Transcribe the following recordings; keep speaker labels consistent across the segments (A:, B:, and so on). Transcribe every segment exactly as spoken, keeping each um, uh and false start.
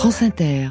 A: France Inter.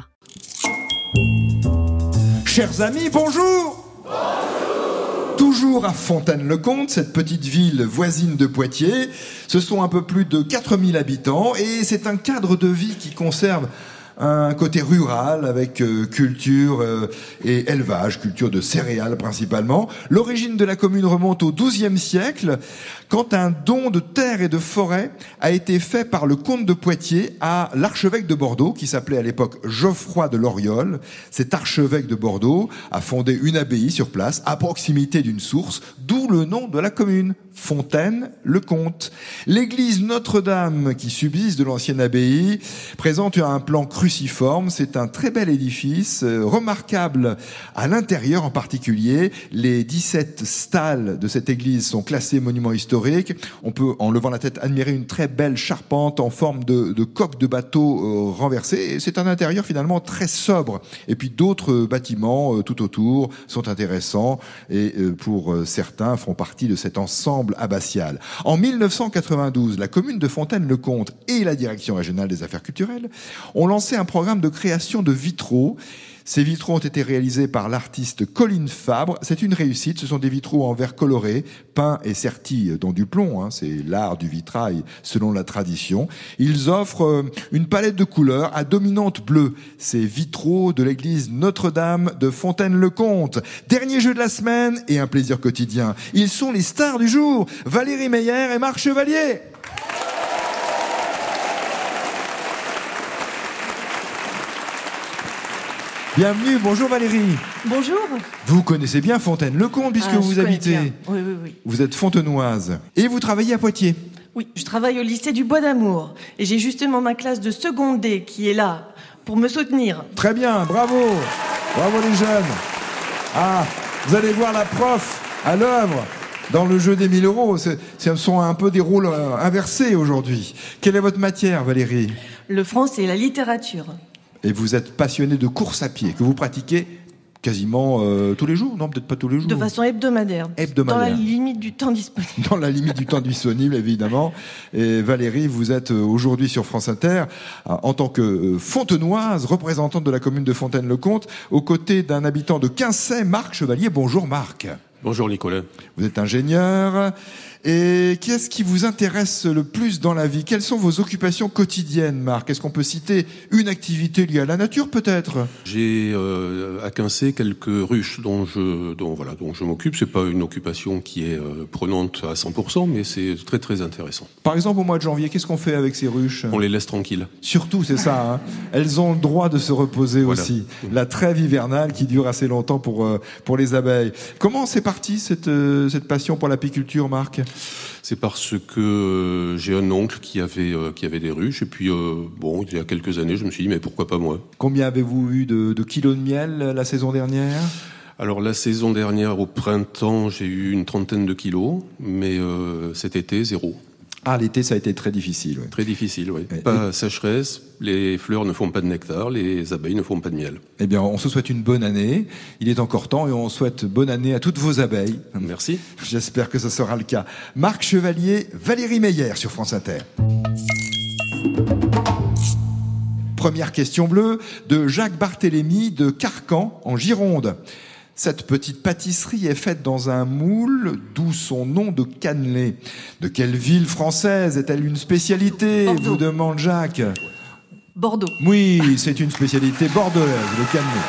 B: Chers amis, bonjour. Bonjour. Toujours à Fontaine-le-Comte, cette petite ville voisine de Poitiers. Ce sont un peu plus de quatre mille habitants et c'est un cadre de vie qui conserve un côté rural avec euh, culture euh, et élevage, culture de céréales principalement. L'origine de la commune remonte au douzième siècle, quand un don de terre et de forêt a été fait par le comte de Poitiers à l'archevêque de Bordeaux, qui s'appelait à l'époque Geoffroy de Loriol. Cet archevêque de Bordeaux a fondé une abbaye sur place, à proximité d'une source, d'où le nom de la commune, Fontaine-le-Comte. L'église Notre-Dame, qui subsiste de l'ancienne abbaye, présente un plan cruciforme. C'est un très bel édifice, euh, remarquable à l'intérieur en particulier. Les dix-sept stalles de cette église sont classées monuments historiques. On peut, en levant la tête, admirer une très belle charpente en forme de, de coque de bateau euh, renversée. Et c'est un intérieur finalement très sobre. Et puis d'autres bâtiments euh, tout autour sont intéressants et euh, pour euh, certains font partie de cet ensemble abbatial. En mille neuf cent quatre-vingt-douze, la commune de Fontaine-le-Comte et la direction régionale des affaires culturelles ont lancé un programme de création de vitraux. Ces vitraux ont été réalisés par l'artiste Colline Fabre. C'est une réussite. Ce sont des vitraux en verre coloré, peints et sertis dans du plomb. Hein. C'est l'art du vitrail selon la tradition. Ils offrent une palette de couleurs à dominante bleue. Ces vitraux de l'église Notre-Dame de Fontaine-le-Comte. Dernier jeu de la semaine et un plaisir quotidien. Ils sont les stars du jour. Valérie Meyer et Marc Chevalier. Bienvenue, bonjour Valérie.
C: Bonjour.
B: Vous connaissez bien Fontaine-le-Comte puisque
C: ah,
B: vous habitez.
C: Oui, oui, oui.
B: Vous êtes fontenoise. Et vous travaillez à Poitiers.
C: Oui, je travaille au lycée du Bois d'Amour. Et j'ai justement ma classe de seconde D qui est là pour me soutenir.
B: Très bien, bravo. Bravo les jeunes. Ah, vous allez voir la prof à l'œuvre dans le jeu des mille euros. C'est, ce sont un peu des rôles inversés aujourd'hui. Quelle est votre matière, Valérie ?
C: Le français et la littérature.
B: Et vous êtes passionné de course à pied, que vous pratiquez quasiment euh, tous les jours, non, peut-être pas tous les jours.
C: De façon hebdomadaire.
B: Hebdomadaire.
C: Dans la limite du temps disponible.
B: Dans la limite du temps disponible, évidemment. Et Valérie, vous êtes aujourd'hui sur France Inter en tant que fontenoise, représentante de la commune de Fontaine-le-Comte, aux côtés d'un habitant de Quincey, Marc Chevalier. Bonjour Marc.
D: Bonjour Nicolas.
B: Vous êtes ingénieur. Et qu'est-ce qui vous intéresse le plus dans la vie ? Quelles sont vos occupations quotidiennes, Marc ? Est-ce qu'on peut citer une activité liée à la nature, peut-être ?
D: J'ai euh, à Quincey quelques ruches dont je, dont, voilà, dont je m'occupe. C'est pas une occupation qui est euh, prenante à cent pour cent, mais c'est très très intéressant.
B: Par exemple, au mois de janvier, qu'est-ce qu'on fait avec ces ruches ?
D: On les laisse tranquilles.
B: Surtout, c'est ça. Hein. Elles ont le droit de se reposer voilà. aussi. La trêve hivernale qui dure assez longtemps pour euh, pour les abeilles. Comment c'est parti cette euh, cette passion pour l'apiculture, Marc ?
D: C'est parce que euh, j'ai un oncle qui avait euh, qui avait des ruches et puis euh, bon, il y a quelques années, je me suis dit mais pourquoi pas moi ?
B: Combien avez-vous eu de, de kilos de miel la saison dernière ?
D: Alors la saison dernière au printemps, j'ai eu une trentaine de kilos, mais euh, cet été zéro.
B: Ah, l'été, ça a été très difficile. Ouais.
D: Très difficile, oui. Et pas et... sécheresse, les fleurs ne font pas de nectar, les abeilles ne font pas de miel.
B: Eh bien, on se souhaite une bonne année. Il est encore temps et on souhaite bonne année à toutes vos abeilles.
D: Merci.
B: J'espère que ce sera le cas. Marc Chevalier, Valérie Meyer sur France Inter. Première question bleue de Jacques Barthélémy de Carcan, en Gironde. Cette petite pâtisserie est faite dans un moule, d'où son nom de cannelé. De quelle ville française est-elle une spécialité ?
C: Bordeaux.
B: Vous demande Jacques.
C: Bordeaux.
B: Oui, c'est une spécialité bordelaise, le cannelé.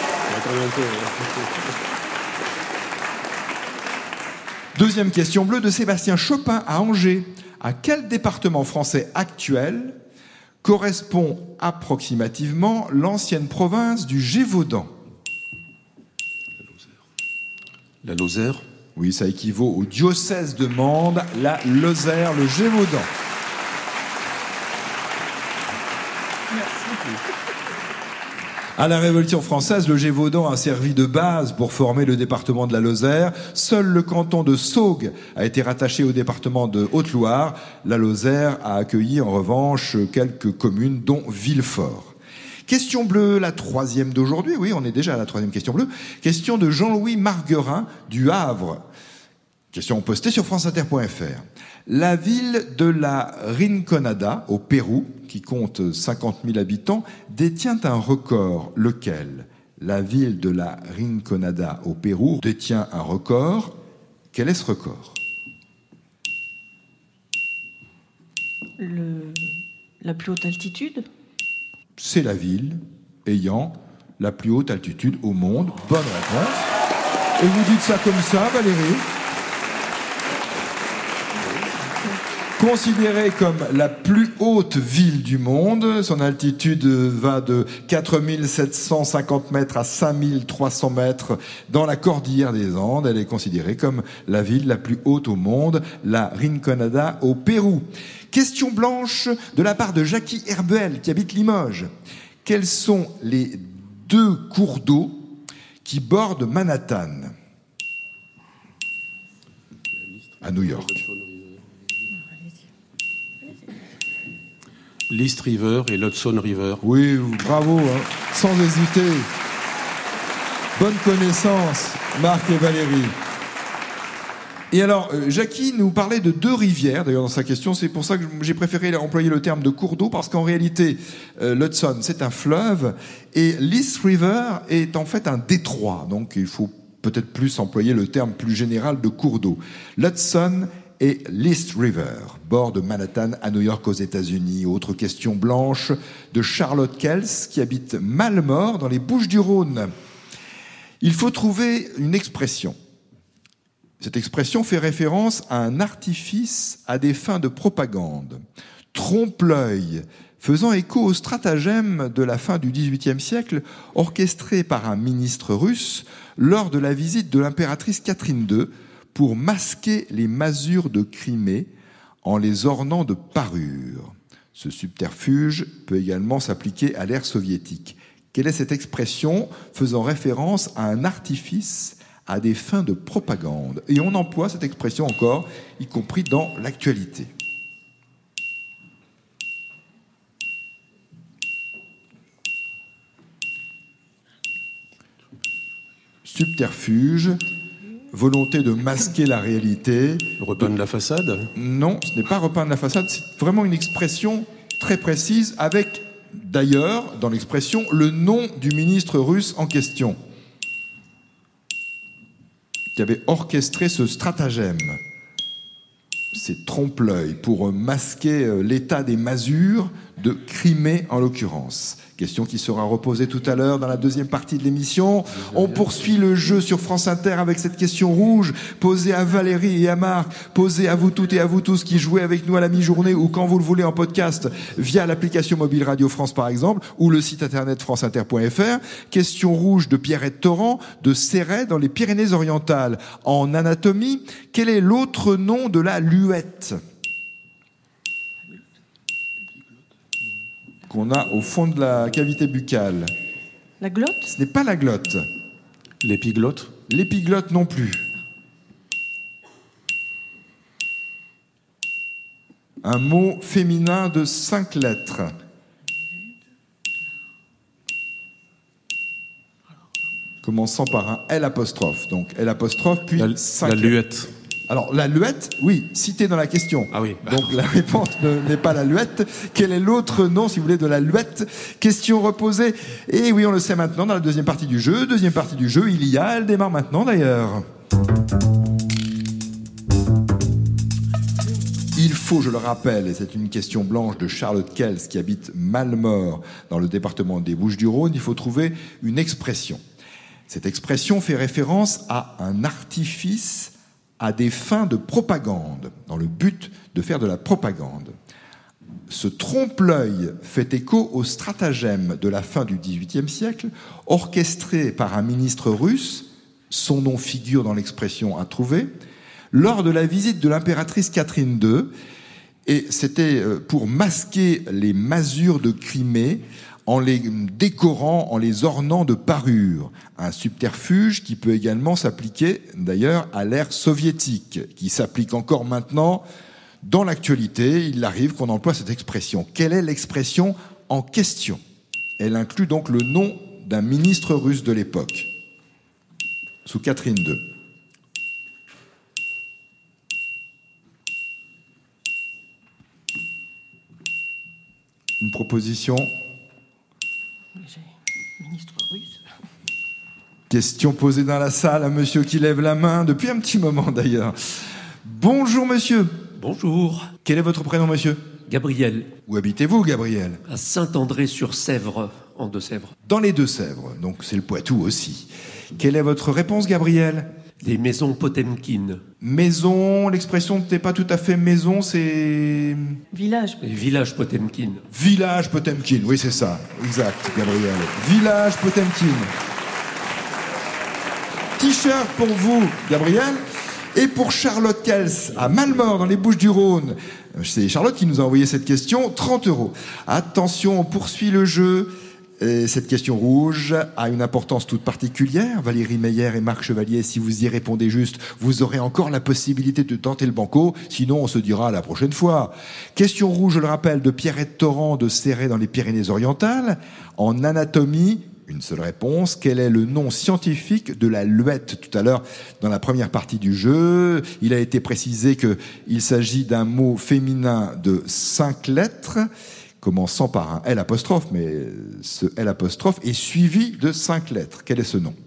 B: Deuxième question bleue de Sébastien Chopin à Angers. À quel département français actuel correspond approximativement l'ancienne province du Gévaudan ?
D: La Lozère ?
B: Oui, ça équivaut au diocèse de Mende, la Lozère, le Gévaudan.
C: Merci.
B: À la Révolution française, le Gévaudan a servi de base pour former le département de la Lozère. Seul le canton de Saugues a été rattaché au département de Haute-Loire. La Lozère a accueilli en revanche quelques communes, dont Villefort. Question bleue, la troisième d'aujourd'hui. Oui, on est déjà à la troisième question bleue. Question de Jean-Louis Marguerin du Havre. Question postée sur franceinter point f r. La ville de la Rinconada, au Pérou, qui compte cinquante mille habitants, détient un record. Lequel ? La ville de la Rinconada, au Pérou, détient un record. Quel est ce record ?
C: Le... La plus haute altitude ?
B: C'est la ville ayant la plus haute altitude au monde. Bonne réponse. Et vous dites ça comme ça, Valérie ? Considérée comme la plus haute ville du monde, son altitude va de quatre mille sept cent cinquante mètres à cinq mille trois cents mètres dans la cordillère des Andes. Elle est considérée comme la ville la plus haute au monde, la Rinconada au Pérou. Question blanche de la part de Jackie Herbuel, qui habite Limoges. Quels sont les deux cours d'eau qui bordent Manhattan, à New York?
D: L'East River et l'Hudson River.
B: Oui, bravo, hein. Sans hésiter. Bonne connaissance, Marc et Valérie. Et alors, euh, Jackie nous parlait de deux rivières, d'ailleurs dans sa question, c'est pour ça que j'ai préféré employer le terme de cours d'eau, parce qu'en réalité, euh, l'Hudson, c'est un fleuve, et l'East River est en fait un détroit, donc il faut peut-être plus employer le terme plus général de cours d'eau. L'Hudson et l'East River, bord de Manhattan à New York aux États-Unis. Autre question blanche de Charlotte Kels, qui habite Mallemort dans les Bouches-du-Rhône. Il faut trouver une expression. Cette expression fait référence à un artifice à des fins de propagande. Trompe-l'œil, faisant écho au stratagème de la fin du dix-huitième siècle, orchestré par un ministre russe lors de la visite de l'impératrice Catherine deux, pour masquer les masures de Crimée en les ornant de parures. Ce subterfuge peut également s'appliquer à l'ère soviétique. Quelle est cette expression faisant référence à un artifice à des fins de propagande? Et on emploie cette expression encore, y compris dans l'actualité. Subterfuge, volonté de masquer la réalité.
D: Repeindre la façade ?
B: Non, ce n'est pas repeindre la façade, c'est vraiment une expression très précise, avec d'ailleurs, dans l'expression, le nom du ministre russe en question, qui avait orchestré ce stratagème. C'est trompe-l'œil, pour masquer l'état des masures de Crimée en l'occurrence. Question qui sera reposée tout à l'heure dans la deuxième partie de l'émission. On poursuit le jeu sur France Inter avec cette question rouge posée à Valérie et à Marc, posée à vous toutes et à vous tous qui jouez avec nous à la mi-journée ou quand vous le voulez en podcast via l'application mobile Radio France par exemple ou le site internet franceinter point f r. Question rouge de Pierrette Torrent de Céret dans les Pyrénées-Orientales. En anatomie, quel est l'autre nom de la luette qu'on a au fond de la cavité buccale?
C: La glotte?
B: Ce n'est pas la glotte.
D: L'épiglotte?
B: L'épiglotte non plus. Un mot féminin de cinq lettres. Commençant par un L apostrophe. Donc L apostrophe, puis
D: la,
B: cinq
D: la
B: lettres.
D: luette.
B: Alors, la luette, oui, citée dans la question.
D: Ah oui.
B: Donc, la réponse ne, n'est pas la luette. Quel est l'autre nom, si vous voulez, de la luette? Question reposée. Et oui, on le sait maintenant dans la deuxième partie du jeu. Deuxième partie du jeu, il y a, elle démarre maintenant d'ailleurs. Il faut, je le rappelle, et c'est une question blanche de Charlotte Kels qui habite Mallemort dans le département des Bouches-du-Rhône, il faut trouver une expression. Cette expression fait référence à un artifice à des fins de propagande, dans le but de faire de la propagande. Ce trompe-l'œil fait écho au stratagème de la fin du dix-huitième siècle, orchestré par un ministre russe, son nom figure dans l'expression à trouver, lors de la visite de l'impératrice Catherine deux, et c'était pour masquer les masures de Crimée, en les décorant, en les ornant de parures. Un subterfuge qui peut également s'appliquer, d'ailleurs, à l'ère soviétique, qui s'applique encore maintenant dans l'actualité. Il arrive qu'on emploie cette expression. Quelle est l'expression en question? Elle inclut donc le nom d'un ministre russe de l'époque, sous Catherine deux. Une proposition?
C: Ministre russe.
B: Question posée dans la salle à monsieur qui lève la main, depuis un petit moment d'ailleurs. Bonjour monsieur.
A: Bonjour.
B: Quel est votre prénom monsieur?
A: Gabriel.
B: Où habitez-vous Gabriel?
A: À Saint-André-sur-Sèvre, en Deux-Sèvres.
B: Dans les Deux-Sèvres, donc c'est le Poitou aussi. Quelle est votre réponse Gabriel?
A: Les maisons Potemkin.
B: Maison, l'expression n'est pas tout à fait maison, c'est...
C: Village.
A: Les villages Potemkin.
B: Village Potemkin, oui c'est ça, exact Gabriel. Village Potemkin. T-shirt pour vous Gabriel, et pour Charlotte Kels à Malmort dans les Bouches-du-Rhône. C'est Charlotte qui nous a envoyé cette question, trente euros. Attention, on poursuit le jeu. Et cette question rouge a une importance toute particulière. Valérie Meyer et Marc Chevalier, si vous y répondez juste, vous aurez encore la possibilité de tenter le banco. Sinon, on se dira la prochaine fois. Question rouge, je le rappelle, de Pierrette Torrent de Céret dans les Pyrénées-Orientales. En anatomie, une seule réponse. Quel est le nom scientifique de la luette? Tout à l'heure, dans la première partie du jeu, il a été précisé qu'il s'agit d'un mot féminin de cinq lettres, commençant par un L apostrophe, mais ce L apostrophe est suivi de cinq lettres. Quel est ce nom?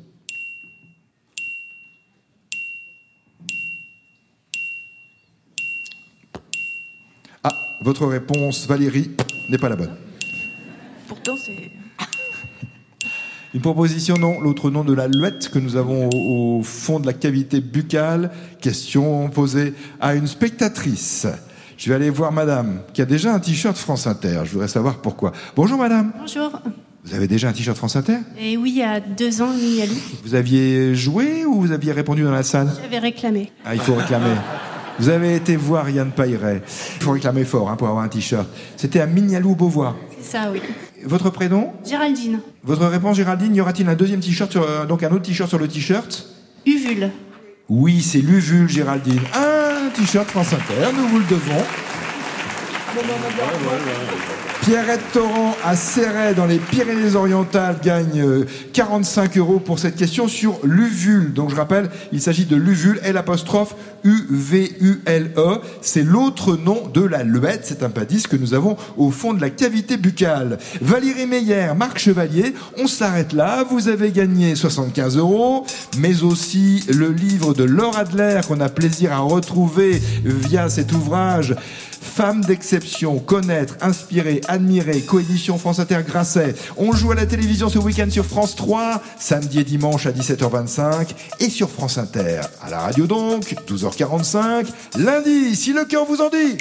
B: Ah, votre réponse, Valérie, n'est pas la bonne.
C: Pourtant, c'est...
B: Une proposition, non. L'autre nom de la luette que nous avons au, au fond de la cavité buccale. Question posée à une spectatrice. Je vais aller voir madame, qui a déjà un t-shirt France Inter. Je voudrais savoir pourquoi. Bonjour madame.
E: Bonjour.
B: Vous avez déjà un t-shirt France Inter?
E: Et oui, il y a deux ans, Mignalou.
B: Vous aviez joué ou vous aviez répondu dans la salle?
E: J'avais réclamé.
B: Ah, il faut réclamer. Vous avez été voir Yann Pailleret. Il faut réclamer fort hein, pour avoir un t-shirt. C'était à Mignalou-Beauvois.
E: C'est ça, oui.
B: Votre prénom?
E: Géraldine.
B: Votre réponse, Géraldine, y aura-t-il un deuxième t-shirt, sur, euh, donc un autre t-shirt sur le t-shirt?
E: Uvule.
B: Oui, c'est l'Uvule, Géraldine. Un t-shirt France Inter, nous vous le devons. Pierrette Torrent à Céret dans les Pyrénées-Orientales gagne quarante-cinq euros pour cette question sur l'uvule. Donc je rappelle, il s'agit de l'uvule, L apostrophe U V U L E. C'est l'autre nom de la luette. C'est un indice que nous avons au fond de la cavité buccale. Valérie Meyer, Marc Chevalier, on s'arrête là. Vous avez gagné soixante-quinze euros, mais aussi le livre de Laure Adler qu'on a plaisir à retrouver via cet ouvrage. Femmes d'exception, connaître, inspirer, admirer, coédition France Inter Grasset. On joue à la télévision ce week-end sur France trois, samedi et dimanche à dix-sept heures vingt-cinq, et sur France Inter, à la radio donc, douze heures quarante-cinq, lundi, si le cœur vous en dit.